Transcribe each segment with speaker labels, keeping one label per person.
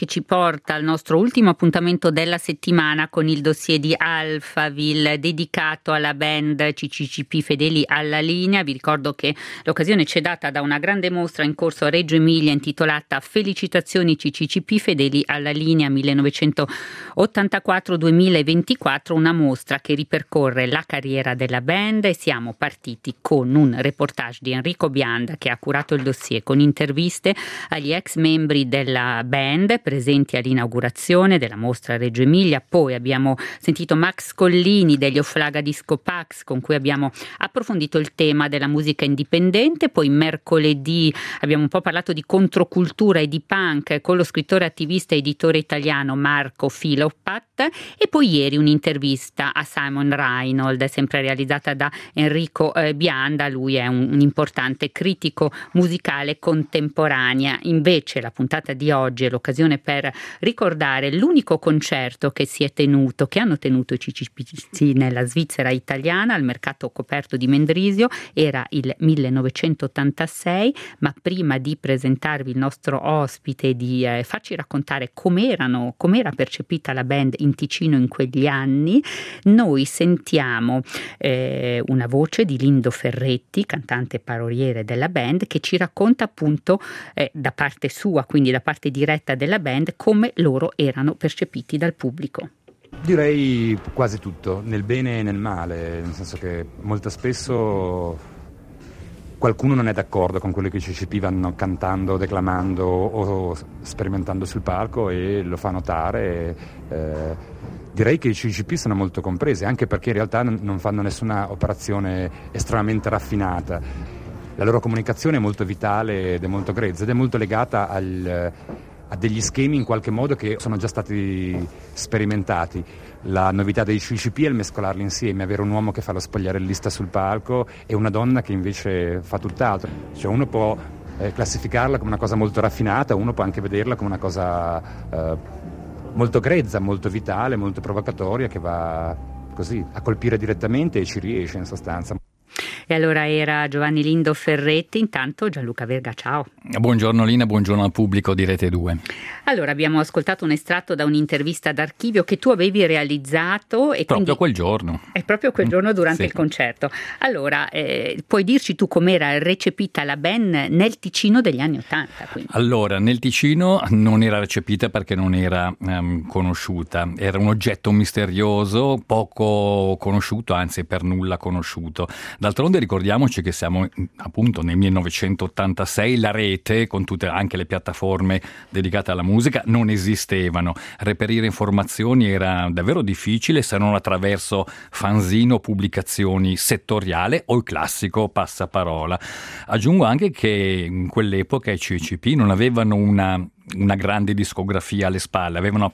Speaker 1: che ci porta al nostro ultimo appuntamento della settimana con il dossier di Alphaville dedicato alla band CCCP Fedeli alla Linea. Vi ricordo che l'occasione ci è data da una grande mostra in corso a Reggio Emilia intitolata Felicitazioni CCCP Fedeli alla Linea 1984-2024, una mostra che ripercorre la carriera della band, e siamo partiti con un reportage di Enrico Bianda che ha curato il dossier con interviste agli ex membri della band presenti all'inaugurazione della mostra Reggio Emilia. Poi abbiamo sentito Max Collini degli Oflaga Disco Pax, con cui abbiamo approfondito il tema della musica indipendente. Poi mercoledì abbiamo un po' parlato di controcultura e di punk con lo scrittore, attivista e editore italiano Marco Filopat, e poi ieri un'intervista a Simon Reinold, sempre realizzata da Enrico Bianda. Lui è un importante critico musicale contemporanea. Invece la puntata di oggi è l'occasione per ricordare l'unico concerto che hanno tenuto i CCCP nella Svizzera italiana al mercato coperto di Mendrisio. Era il 1986, ma prima di presentarvi il nostro ospite e di farci raccontare com'era percepita la band in Ticino in quegli anni, noi sentiamo una voce di Lindo Ferretti, cantante paroliere della band, che ci racconta appunto da parte sua, quindi da parte diretta della band, come loro erano percepiti dal pubblico.
Speaker 2: Direi quasi tutto, nel bene e nel male, nel senso che molto spesso qualcuno non è d'accordo con quello che i CCCP vanno cantando, declamando o sperimentando sul palco e lo fa notare. Direi che i CCCP sono molto compresi, anche perché in realtà non fanno nessuna operazione estremamente raffinata. La loro comunicazione è molto vitale ed è molto grezza ed è molto legata a degli schemi in qualche modo che sono già stati sperimentati. La novità dei CCCP è il mescolarli insieme, avere un uomo che fa lo spogliarellista sul palco e una donna che invece fa tutt'altro. Cioè uno può classificarla come una cosa molto raffinata, uno può anche vederla come una cosa molto grezza, molto vitale, molto provocatoria, che va così a colpire direttamente e ci riesce in sostanza.
Speaker 1: E allora era Giovanni Lindo Ferretti. Intanto Gianluca Verga, ciao.
Speaker 3: Buongiorno Lina, buongiorno al pubblico di Rete 2.
Speaker 1: Allora, abbiamo ascoltato un estratto da un'intervista d'archivio che tu avevi realizzato e
Speaker 3: proprio quel giorno.
Speaker 1: È proprio quel giorno durante
Speaker 3: sì.
Speaker 1: il concerto. Allora, puoi dirci tu com'era recepita la band nel Ticino degli anni '80? Quindi.
Speaker 3: Allora, nel Ticino non era recepita perché non era conosciuta. Era un oggetto misterioso, poco conosciuto, anzi per nulla conosciuto. D'altronde ricordiamoci che siamo appunto nel 1986, la rete con tutte anche le piattaforme dedicate alla musica non esistevano, reperire informazioni era davvero difficile se non attraverso fanzine o pubblicazioni settoriali o il classico passaparola. Aggiungo anche che in quell'epoca i CCP non avevano una grande discografia alle spalle, avevano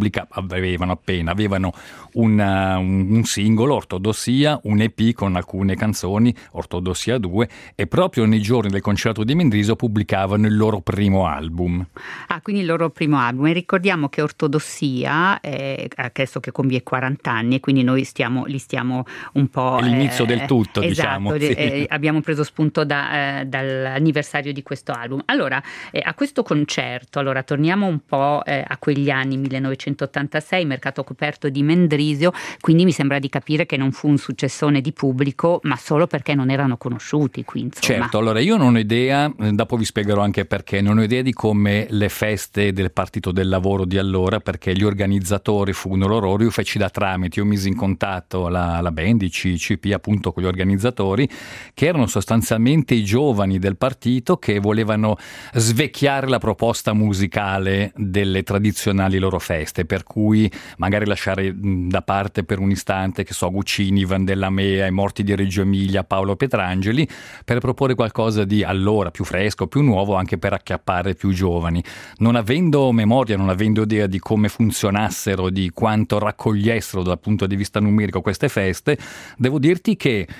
Speaker 3: un singolo, Ortodossia, un EP con alcune canzoni, Ortodossia 2, e proprio nei giorni del concerto di Mendrisio pubblicavano il loro primo album.
Speaker 1: Quindi il loro primo album. E ricordiamo che Ortodossia adesso che compie 40 anni, e quindi noi li stiamo un po'...
Speaker 3: È l'inizio del tutto,
Speaker 1: esatto,
Speaker 3: diciamo. Sì.
Speaker 1: Abbiamo preso spunto dall'anniversario di questo album. Allora, a questo concerto, torniamo un po' a quegli anni, 1986, mercato coperto di Mendrisio, quindi mi sembra di capire che non fu un successone di pubblico, ma solo perché non erano conosciuti qui, insomma.
Speaker 3: Certo, allora io non ho idea, dopo vi spiegherò anche perché, non ho idea di come le feste del Partito del Lavoro di allora, perché gli organizzatori furono loro, io feci da tramite, io misi in contatto la band, i CCP appunto con gli organizzatori, che erano sostanzialmente i giovani del partito che volevano svecchiare la proposta musicale delle tradizionali loro feste, per cui magari lasciare da parte per un istante, che so, Guccini, Vandellamea, i morti di Reggio Emilia, Paolo Petrangeli, per proporre qualcosa di allora più fresco, più nuovo, anche per acchiappare più giovani. Non avendo memoria, non avendo idea di come funzionassero, di quanto raccogliessero dal punto di vista numerico queste feste, devo dirti che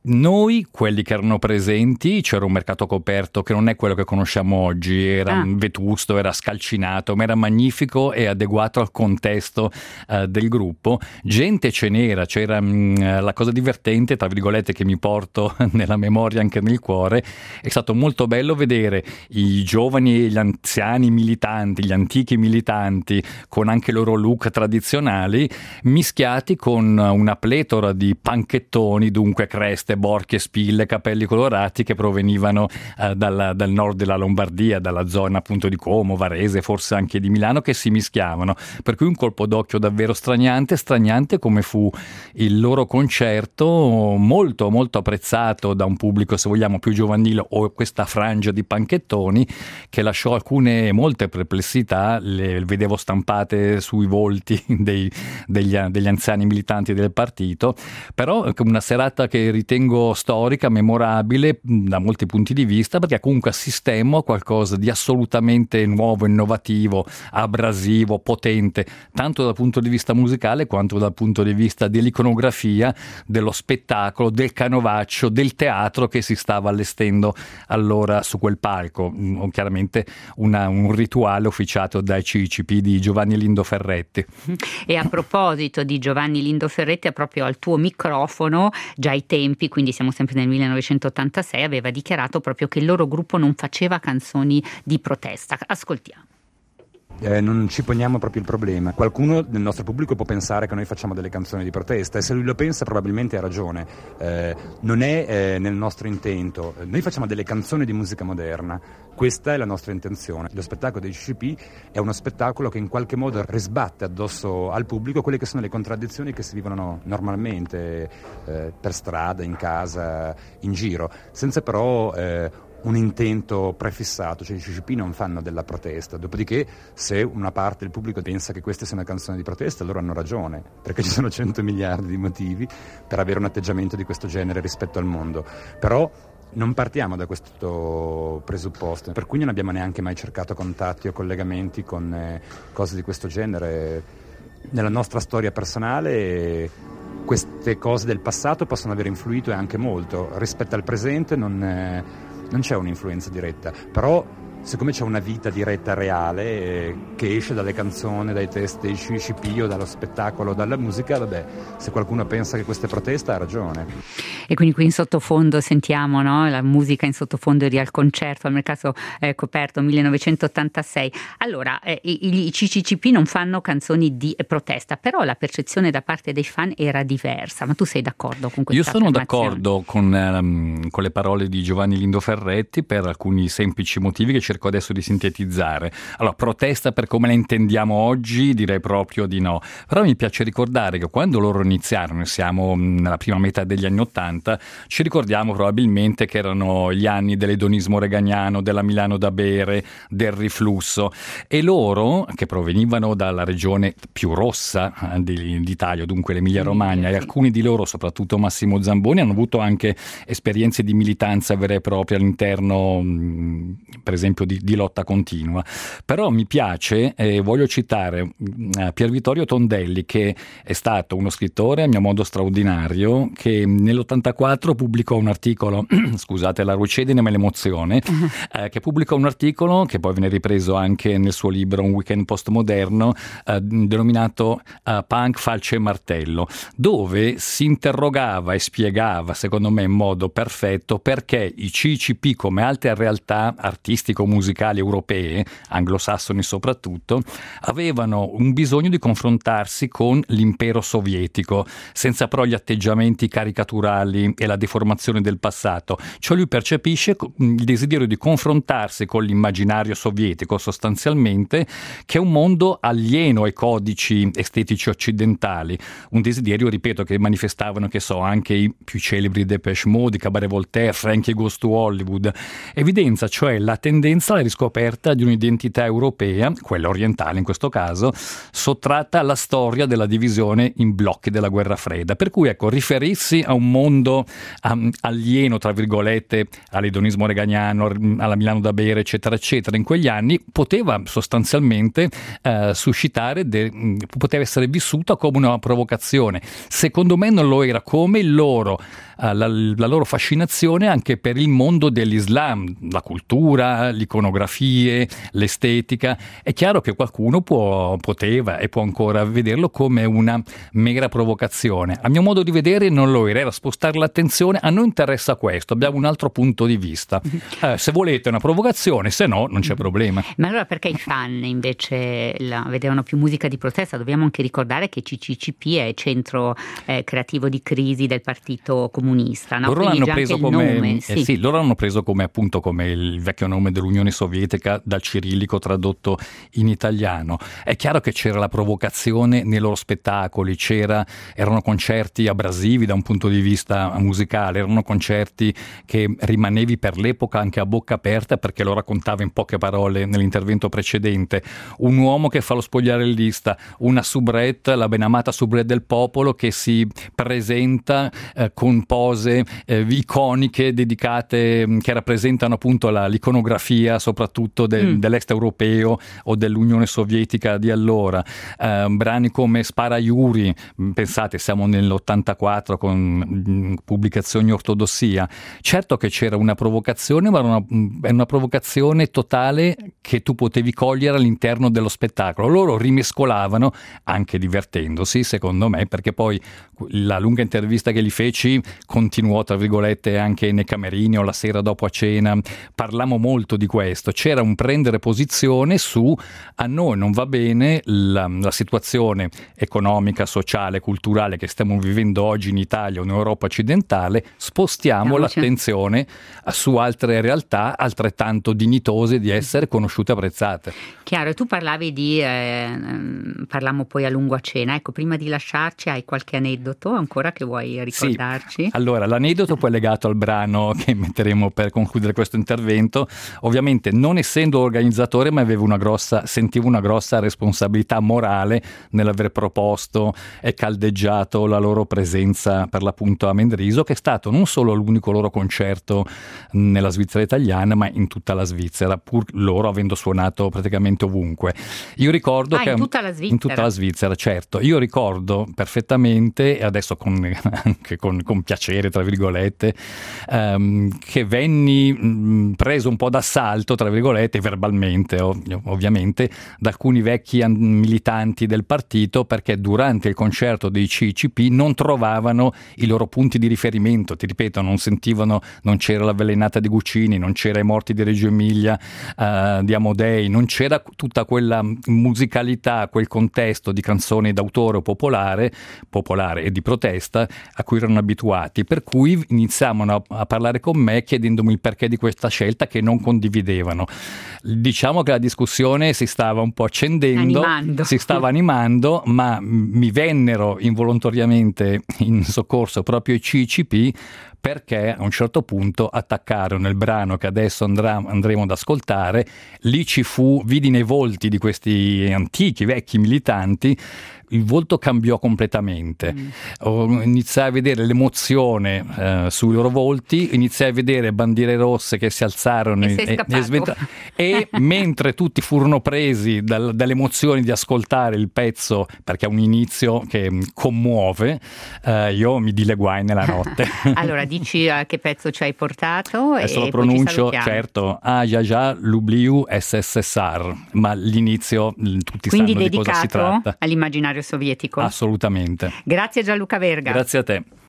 Speaker 3: Noi, quelli che erano presenti, c'era un mercato coperto che non è quello che conosciamo oggi, era vetusto, era scalcinato, ma era magnifico e adeguato al contesto del gruppo. Gente ce n'era, c'era la cosa divertente, tra virgolette, che mi porto nella memoria, anche nel cuore, è stato molto bello vedere i giovani e gli anziani militanti, gli antichi militanti, con anche i loro look tradizionali, mischiati con una pletora di panchettoni, dunque creste, borchie, spille, capelli colorati che provenivano dal nord della Lombardia, dalla zona appunto di Como, Varese, forse anche di Milano, che si mischiavano. Per cui un colpo d'occhio davvero straniante come fu il loro concerto, molto molto apprezzato da un pubblico, se vogliamo, più giovanile, o questa frangia di panchettoni che lasciò molte perplessità, le vedevo stampate sui volti degli anziani militanti del partito, però una serata che ritengo storica, memorabile da molti punti di vista, perché comunque assistemmo a qualcosa di assolutamente nuovo, innovativo, abrasivo, potente, tanto dal punto di vista musicale quanto dal punto di vista dell'iconografia, dello spettacolo, del canovaccio, del teatro che si stava allestendo allora su quel palco. Chiaramente un rituale officiato dai CCP di Giovanni Lindo Ferretti.
Speaker 1: E a proposito di Giovanni Lindo Ferretti, proprio al tuo microfono, già ai tempi, quindi siamo sempre nel 1986, aveva dichiarato proprio che il loro gruppo non faceva canzoni di protesta. Ascoltiamo.
Speaker 2: Non ci poniamo proprio il problema. Qualcuno del nostro pubblico può pensare che noi facciamo delle canzoni di protesta, e se lui lo pensa probabilmente ha ragione. Non è nel nostro intento. Noi facciamo delle canzoni di musica moderna, questa è la nostra intenzione. Lo spettacolo dei CCP è uno spettacolo che in qualche modo risbatte addosso al pubblico quelle che sono le contraddizioni che si vivono normalmente per strada, in casa, in giro, senza però un intento prefissato. Cioè i CCP non fanno della protesta, dopodiché se una parte del pubblico pensa che questa sia una canzone di protesta, loro hanno ragione, perché ci sono 100 miliardi di motivi per avere un atteggiamento di questo genere rispetto al mondo, però non partiamo da questo presupposto, per cui non abbiamo neanche mai cercato contatti o collegamenti con cose di questo genere. Nella nostra storia personale queste cose del passato possono aver influito, e anche molto. Rispetto al presente non c'è un'influenza diretta, però siccome c'è una vita diretta reale che esce dalle canzoni, dai testi dei CCP o dallo spettacolo, dalla musica, vabbè, se qualcuno pensa che questa è protesta ha ragione.
Speaker 1: E quindi qui in sottofondo sentiamo, no? La musica in sottofondo di Al Concerto al Mercato Coperto 1986. Allora, i CCP non fanno canzoni di protesta, però la percezione da parte dei fan era diversa. Ma tu sei d'accordo con questa
Speaker 3: affermazione? Io sono
Speaker 1: d'accordo
Speaker 3: con le parole di Giovanni Lindo Ferretti per alcuni semplici motivi che cerco adesso di sintetizzare. Allora, protesta per come la intendiamo oggi direi proprio di no, però mi piace ricordare che quando loro iniziarono, siamo nella prima metà degli anni '80, ci ricordiamo probabilmente che erano gli anni dell'edonismo reganiano, della Milano da bere, del riflusso, e loro, che provenivano dalla regione più rossa d'Italia, dunque l'Emilia Romagna, e alcuni di loro, soprattutto Massimo Zamboni, hanno avuto anche esperienze di militanza vera e propria all'interno, per esempio, di lotta continua. Però mi piace, voglio citare Pier Vittorio Tondelli, che è stato uno scrittore a mio modo straordinario, che nell'84 pubblicò un articolo, scusate la rucedine ma l'emozione, che pubblicò un articolo che poi viene ripreso anche nel suo libro Un weekend postmoderno, denominato Punk, Falce e Martello, dove si interrogava e spiegava, secondo me in modo perfetto, perché i CCP, come altre realtà artistico-musicali europee, anglosassoni soprattutto, avevano un bisogno di confrontarsi con l'impero sovietico, senza però gli atteggiamenti caricaturali e la deformazione del passato. Cioè lui percepisce il desiderio di confrontarsi con l'immaginario sovietico, sostanzialmente, che è un mondo alieno ai codici estetici occidentali, un desiderio, ripeto, che manifestavano, che so, anche i più celebri Depeche Mode, Cabaret Voltaire, Frankie Goes to Hollywood. Evidenza cioè la tendenza senza la riscoperta di un'identità europea, quella orientale in questo caso, sottratta alla storia della divisione in blocchi della guerra fredda. Per cui ecco, riferirsi a un mondo alieno, tra virgolette, all'edonismo reganiano, alla Milano da bere, eccetera, eccetera, in quegli anni poteva sostanzialmente suscitare, poteva essere vissuta come una provocazione. Secondo me non lo era, come la loro fascinazione anche per il mondo dell'Islam, la cultura, le iconografie, l'estetica. È chiaro che qualcuno poteva e può ancora vederlo come una mera provocazione. A mio modo di vedere non lo era spostare l'attenzione. A noi interessa questo, abbiamo un altro punto di vista. Se volete una provocazione, se no non c'è problema.
Speaker 1: Ma allora perché i fan invece vedevano più musica di protesta? Dobbiamo anche ricordare che CCCP è centro creativo di crisi del partito comunista, no?
Speaker 3: Loro
Speaker 1: Quindi
Speaker 3: l'hanno
Speaker 1: già
Speaker 3: preso
Speaker 1: anche il
Speaker 3: come
Speaker 1: nome, sì.
Speaker 3: loro hanno preso come appunto come il vecchio nome dell'Unione Sovietica dal cirillico tradotto in italiano. È chiaro che c'era la provocazione nei loro spettacoli, erano concerti abrasivi da un punto di vista musicale, erano concerti che rimanevi per l'epoca anche a bocca aperta, perché lo raccontava in poche parole nell'intervento precedente. Un uomo che fa lo spogliarellista, una soubrette, la benamata soubrette del popolo, che si presenta con pose iconiche dedicate, che rappresentano appunto l'iconografia soprattutto dell'est europeo o dell'Unione Sovietica di allora. Brani come Spara Yuri, pensate, siamo nell'84 con pubblicazioni Ortodossia. Certo che c'era una provocazione, ma era una provocazione totale che tu potevi cogliere all'interno dello spettacolo. Loro rimescolavano, anche divertendosi secondo me, perché poi la lunga intervista che gli feci continuò tra virgolette anche nei camerini o la sera dopo a cena. Parlammo molto di questo, c'era un prendere posizione su: a noi non va bene la situazione economica, sociale, culturale che stiamo vivendo oggi in Italia o in Europa occidentale, spostiamo l'attenzione su altre realtà altrettanto dignitose di essere conosciute e apprezzate.
Speaker 1: Chiaro, e tu parlavi parlammo poi a lungo a cena, ecco, prima di lasciarci hai qualche aneddoto ancora che vuoi ricordarci?
Speaker 3: Sì. Allora, l'aneddoto poi è legato al brano che metteremo per concludere questo intervento. Ovviamente, non essendo organizzatore, ma sentivo una grossa responsabilità morale nell'aver proposto e caldeggiato la loro presenza per l'appunto a Mendriso, che è stato non solo l'unico loro concerto nella Svizzera italiana, ma in tutta la Svizzera, pur loro avendo suonato praticamente ovunque. Io ricordo che
Speaker 1: in tutta la Svizzera?
Speaker 3: In tutta la Svizzera, certo. Io ricordo perfettamente, e adesso anche con piacere, tra virgolette, che venni preso un po' d'assalto, tra virgolette, verbalmente ovviamente, da alcuni vecchi militanti del partito, perché durante il concerto dei CCP non trovavano i loro punti di riferimento. Ti ripeto, non c'era l'avvelenata di Guccini, non c'era i morti di Reggio Emilia, di Amodei, non c'era tutta quella musicalità, quel contesto di canzoni d'autore o popolare e di protesta a cui erano abituati, per cui iniziavano a parlare con me chiedendomi il perché di questa scelta che non condividevano. Diciamo che la discussione si stava un po' accendendo, si stava animando, ma mi vennero involontariamente in soccorso proprio i CCP, perché a un certo punto attaccarono nel brano che adesso andremo ad ascoltare. Lì vidi nei volti di questi antichi, vecchi militanti, il volto cambiò completamente. Iniziai a vedere l'emozione sui loro volti, iniziai a vedere bandiere rosse che si alzarono e mentre tutti furono presi dalle emozioni di ascoltare il pezzo, perché è un inizio che commuove, io mi dileguai nella notte.
Speaker 1: Allora dici che pezzo ci hai portato?
Speaker 3: Adesso lo pronuncio, certo, Jaja l'Oubliu SSSR, ma l'inizio tutti
Speaker 1: quindi
Speaker 3: sanno di cosa si tratta.
Speaker 1: All'immaginario sovietico?
Speaker 3: Assolutamente.
Speaker 1: Grazie Gianluca Verga.
Speaker 3: Grazie a te.